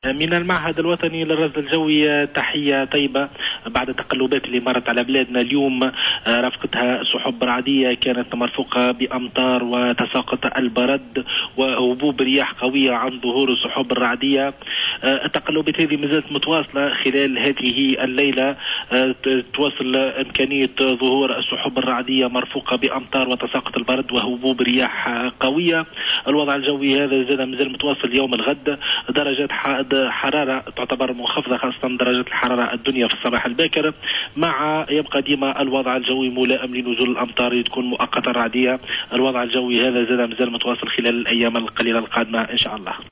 من المعهد الوطني للرصد الجوي تحية طيبة. بعد التقلبات اللي مرت على بلادنا اليوم رافقتها سحب رعدية كانت مرفوقة بأمطار وتساقط البرد وهبوب رياح قوية عن ظهور السحب الرعدية. التقلبات هذه مازالت متواصلة خلال هذه الليلة. تواصل إمكانية ظهور السحب الرعدية مرفوقة بأمطار وتساقط البرد وهبوب رياح قوية. الوضع الجوي هذا زاد مازال متواصل يوم الغد. درجات حرارة تعتبر منخفضة خاصة درجة الحرارة الدنيا في الصباح الباكر، مع يبقى ديما الوضع الجوي ملائم لنزول الأمطار تكون مؤقتا رعدية. الوضع الجوي هذا زاد مازال متواصل خلال الأيام القليلة القادمة إن شاء الله.